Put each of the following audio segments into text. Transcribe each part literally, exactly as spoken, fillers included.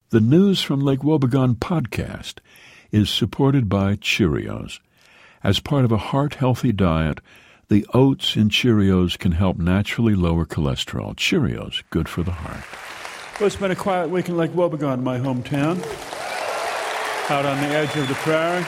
The News from Lake Wobegon podcast is supported by Cheerios. As part of a heart-healthy diet, the oats in Cheerios can help naturally lower cholesterol. Cheerios, good for the heart. Well, it's been a quiet week in Lake Wobegon, my hometown, out on the edge of the prairie.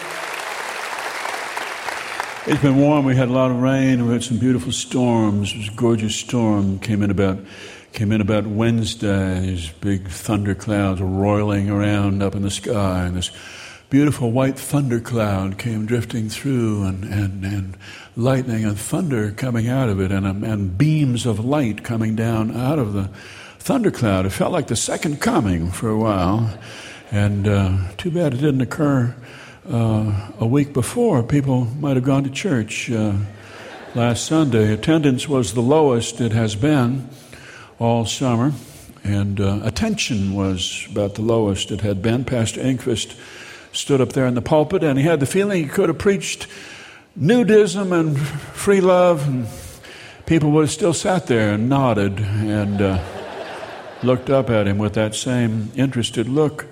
It's been warm. We had a lot of rain. We had some beautiful storms. It was a gorgeous storm. Came in about came in about Wednesday. These big thunder clouds roiling around up in the sky, and this beautiful white thunder cloud came drifting through, and, and, and lightning and thunder coming out of it, and, and beams of light coming down out of the thunder cloud. It felt like the second coming for a while, and uh, too bad it didn't occur uh, a week before. People might have gone to church uh, last Sunday. Attendance was the lowest it has been all summer, and uh, attention was about the lowest it had been. Pastor Enquist stood up there in the pulpit, and he had the feeling he could have preached nudism and free love, and people would have still sat there and nodded and uh, looked up at him with that same interested look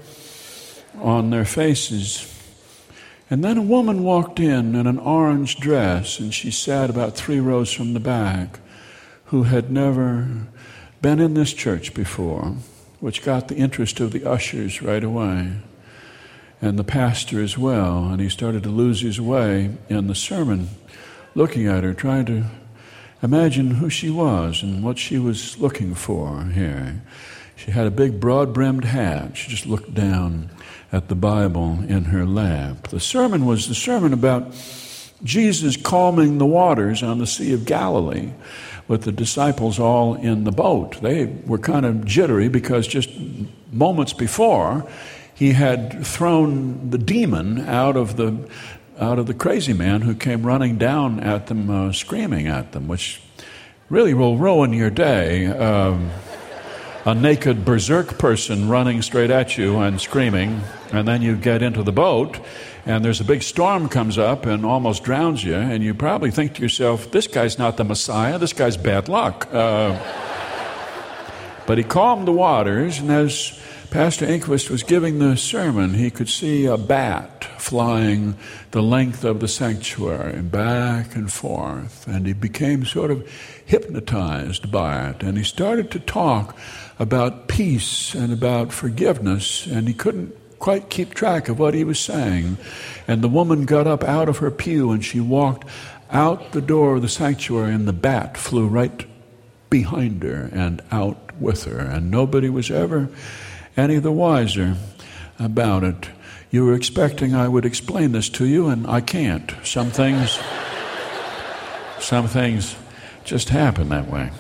on their faces. And then a woman walked in in an orange dress, and she sat about three rows from the back, who had never been in this church before, which got the interest of the ushers right away, and the pastor as well. And he started to lose his way in the sermon, looking at her, trying to imagine who she was and what she was looking for here. She had a big broad-brimmed hat. She just looked down at the Bible in her lap. The sermon was the sermon about Jesus calming the waters on the Sea of Galilee with the disciples all in the boat. They were kind of jittery because just moments before, he had thrown the demon out of the out of the crazy man who came running down at them, uh, screaming at them, which really will ruin your day. Um, a naked berserk person running straight at you and screaming, and then you get into the boat, and there's a big storm comes up and almost drowns you, and you probably think to yourself, this guy's not the Messiah, this guy's bad luck. Uh, but he calmed the waters, and as Pastor Enquist was giving the sermon, he could see a bat flying the length of the sanctuary, back and forth, and he became sort of hypnotized by it, and he started to talk about peace and about forgiveness, and he couldn't quite keep track of what he was saying. And the woman got up out of her pew, and she walked out the door of the sanctuary, and the bat flew right behind her and out with her, and nobody was ever any the wiser about it. You were expecting I would explain this to you, and I can't. Some things, some things just happen that way.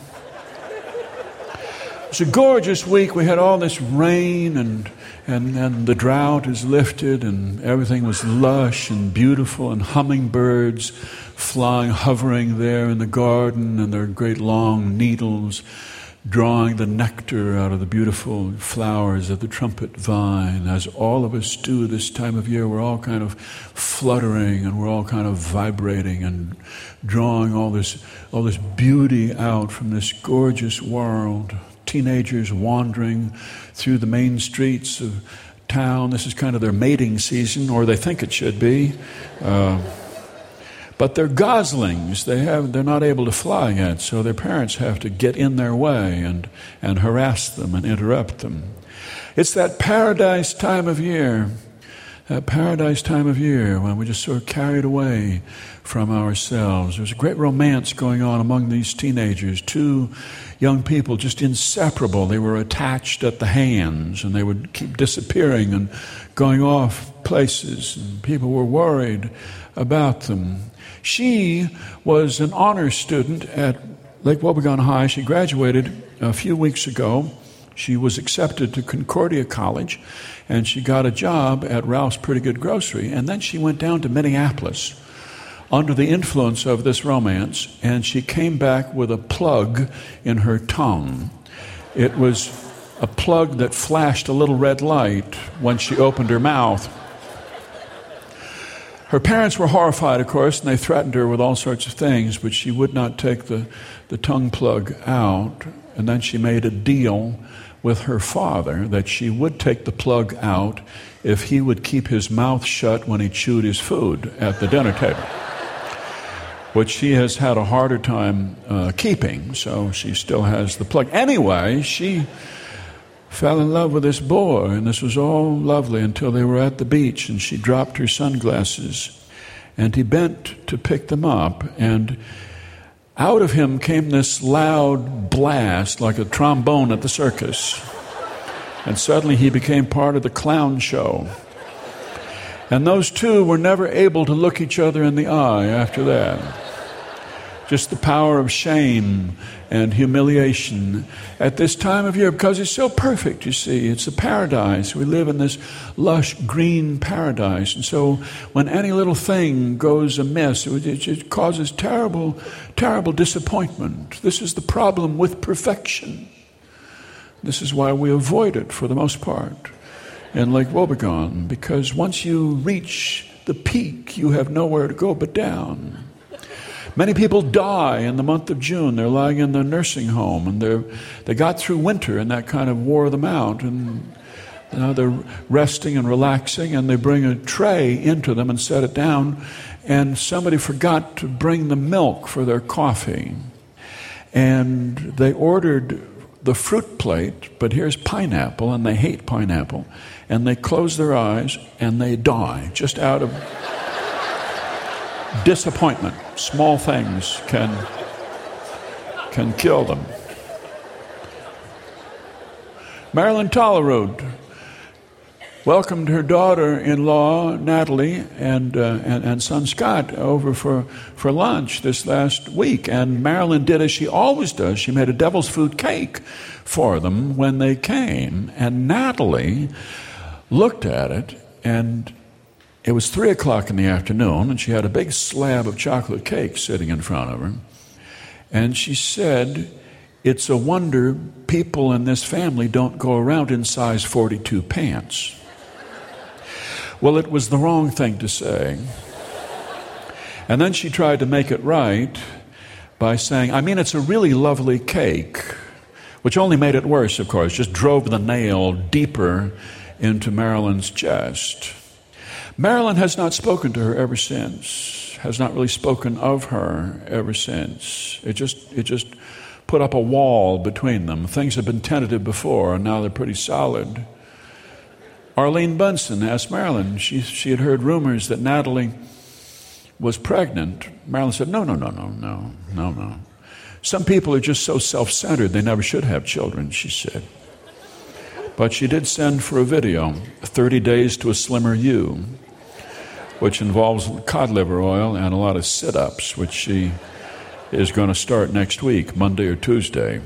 It's a gorgeous week. We had all this rain, and and and the drought is lifted, and everything was lush and beautiful, and hummingbirds flying, hovering there in the garden, and their great long needles drawing the nectar out of the beautiful flowers of the trumpet vine. As all of us do this time of year, we're all kind of fluttering, and we're all kind of vibrating and drawing all this all this beauty out from this gorgeous world. Teenagers wandering through the main streets of town. This is kind of their mating season, or they think it should be. Uh, But they're goslings. They have, they're not able to fly yet, so their parents have to get in their way and, and harass them and interrupt them. It's that paradise time of year, that paradise time of year when we're just sort of carried away from ourselves. There's a great romance going on among these teenagers. Two young people, just inseparable. They were attached at the hands, and they would keep disappearing and going off places, and people were worried about them. She was an honors student at Lake Wobegon High. She graduated a few weeks ago. She was accepted to Concordia College, and she got a job at Ralph's Pretty Good Grocery. And then she went down to Minneapolis under the influence of this romance, and she came back with a plug in her tongue. It was a plug that flashed a little red light when she opened her mouth. Her parents were horrified, of course, and they threatened her with all sorts of things, but she would not take the, the tongue plug out. And then she made a deal with her father that she would take the plug out if he would keep his mouth shut when he chewed his food at the dinner table, which she has had a harder time uh, keeping, so she still has the plug. Anyway, she fell in love with this boy, and this was all lovely until they were at the beach, and she dropped her sunglasses, and he bent to pick them up, and out of him came this loud blast like a trombone at the circus. And suddenly he became part of the clown show. And those two were never able to look each other in the eye after that. Just the power of shame and humiliation at this time of year, because it's so perfect, you see. It's a paradise. We live in this lush green paradise. And so when any little thing goes amiss, it, it causes terrible, terrible disappointment. This is the problem with perfection. This is why we avoid it for the most part in Lake Wobegon, because once you reach the peak, you have nowhere to go but down. Many people die in the month of June. They're lying in their nursing home, and they they got through winter, and that kind of wore them out. And now they're resting and relaxing, and they bring a tray into them and set it down, and somebody forgot to bring the milk for their coffee. And they ordered the fruit plate, but here's pineapple, and they hate pineapple. And they close their eyes, and they die just out of disappointment. Small things can can kill them. Marilyn Tollerode welcomed her daughter-in-law, Natalie, and, uh, and and son Scott over for, for lunch this last week. And Marilyn did as she always does. She made a devil's food cake for them when they came. And Natalie looked at it, and it was three o'clock in the afternoon, and she had a big slab of chocolate cake sitting in front of her. And she said, "It's a wonder people in this family don't go around in size forty-two pants." Well, it was the wrong thing to say. And then she tried to make it right by saying, "I mean, it's a really lovely cake," which only made it worse, of course, just drove the nail deeper into Marilyn's chest. Marilyn has not spoken to her ever since, has not really spoken of her ever since. It just it just put up a wall between them. Things have been tentative before, and now they're pretty solid. Arlene Bunson asked Marilyn, she, she had heard rumors that Natalie was pregnant. Marilyn said, no, no, no, no, no, no, no. Some people are just so self-centered, they never should have children, she said. But she did send for a video, thirty days to a Slimmer You, which involves cod liver oil and a lot of sit-ups, which she is going to start next week, Monday or Tuesday.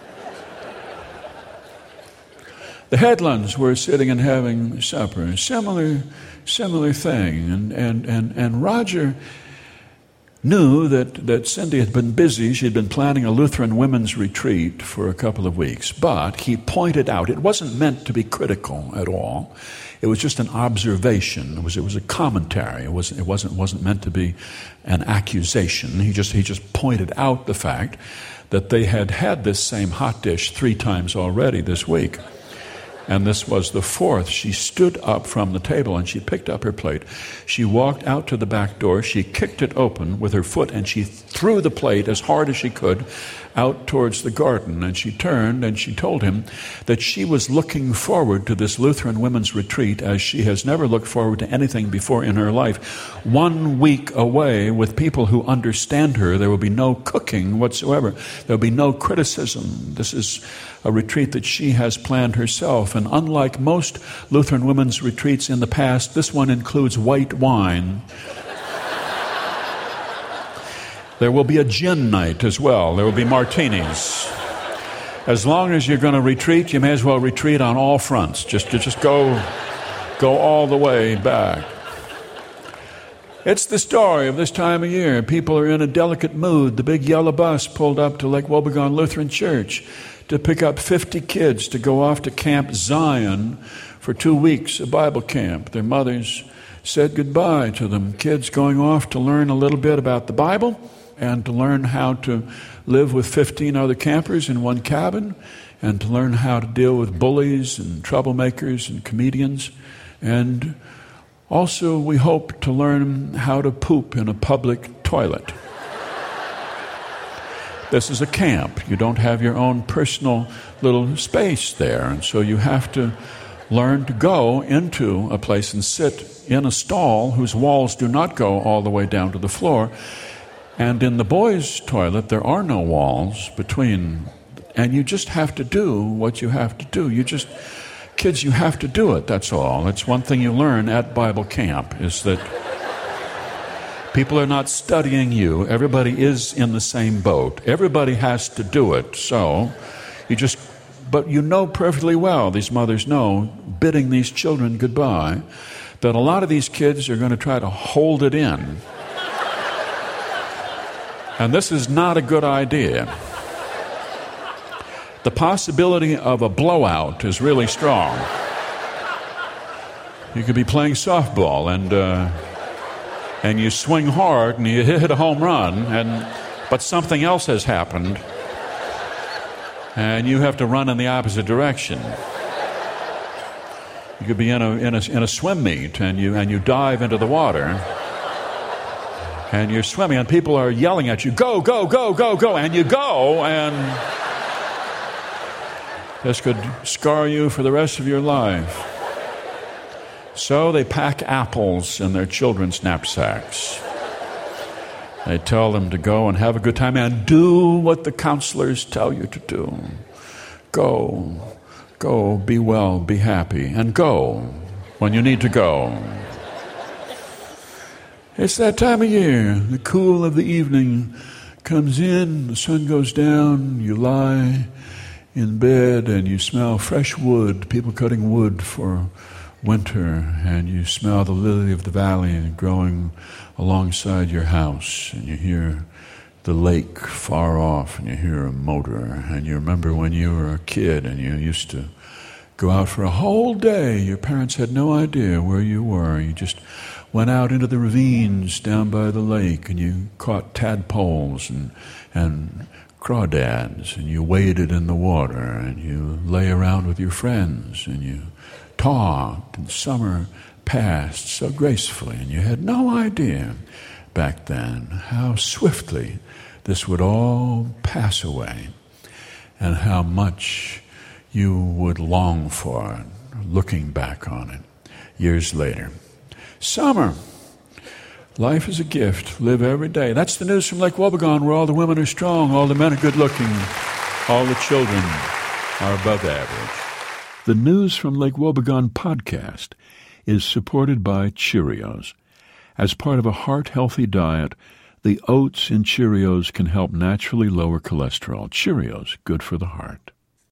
The Headlands were sitting and having supper, similar, similar thing. And, and, and, and Roger knew that, that Cindy had been busy. She'd been planning a Lutheran women's retreat for a couple of weeks. But he pointed out, it wasn't meant to be critical at all. It was just an observation. It was, it was a commentary. It wasn't, it wasn't, wasn't meant to be an accusation. He just, he just pointed out the fact that they had had this same hot dish three times already this week. And this was the fourth. She stood up from the table and she picked up her plate. She walked out to the back door. She kicked it open with her foot and she threw the plate as hard as she could out towards the garden. And she turned and she told him that she was looking forward to this Lutheran women's retreat as she has never looked forward to anything before in her life. One week away with people who understand her. There will be no cooking whatsoever. There will be no criticism. This is a retreat that she has planned herself. And unlike most Lutheran women's retreats in the past, this one includes white wine. There will be a gin night as well. There will be martinis. As long as you're going to retreat, you may as well retreat on all fronts. Just, just go, go all the way back. It's the story of this time of year. People are in a delicate mood. The big yellow bus pulled up to Lake Wobegon Lutheran Church to pick up fifty kids to go off to Camp Zion for two weeks, a Bible camp. Their mothers said goodbye to them. Kids going off to learn a little bit about the Bible and to learn how to live with fifteen other campers in one cabin, and to learn how to deal with bullies and troublemakers and comedians. And also, we hope to learn how to poop in a public toilet. This is a camp. You don't have your own personal little space there, and so you have to learn to go into a place and sit in a stall whose walls do not go all the way down to the floor. And in the boys' toilet, there are no walls between, and you just have to do what you have to do. You just, kids, you have to do it, that's all. It's one thing you learn at Bible camp, is that people are not studying you. Everybody is in the same boat. Everybody has to do it. So you just, but you know perfectly well, these mothers know, bidding these children goodbye, that a lot of these kids are going to try to hold it in. And this is not a good idea. The possibility of a blowout is really strong. You could be playing softball and uh, and you swing hard and you hit a home run, and but something else has happened, and you have to run in the opposite direction. You could be in a in a in a swim meet, and you and you dive into the water, and you're swimming, and people are yelling at you, "Go, go, go, go, go!" And you go, and this could scar you for the rest of your life. So they pack apples in their children's knapsacks. They tell them to go and have a good time and do what the counselors tell you to do. Go, go, be well, be happy, and go when you need to go. It's that time of year. The cool of the evening comes in, the sun goes down, you lie in bed and you smell fresh wood, people cutting wood for winter, and you smell the lily of the valley growing alongside your house, and you hear the lake far off, and you hear a motor, and you remember when you were a kid and you used to go out for a whole day. Your parents had no idea where you were. You just went out into the ravines down by the lake, and you caught tadpoles and and crawdads, and you waded in the water, and you lay around with your friends, and you talked, and summer passed so gracefully, and you had no idea back then how swiftly this would all pass away, and how much you would long for it, looking back on it years later. Summer. Life is a gift. Live every day. That's the news from Lake Wobegon, where all the women are strong, all the men are good looking, all the children are above average. The News from Lake Wobegon podcast is supported by Cheerios. As part of a heart-healthy diet, the oats in Cheerios can help naturally lower cholesterol. Cheerios, good for the heart.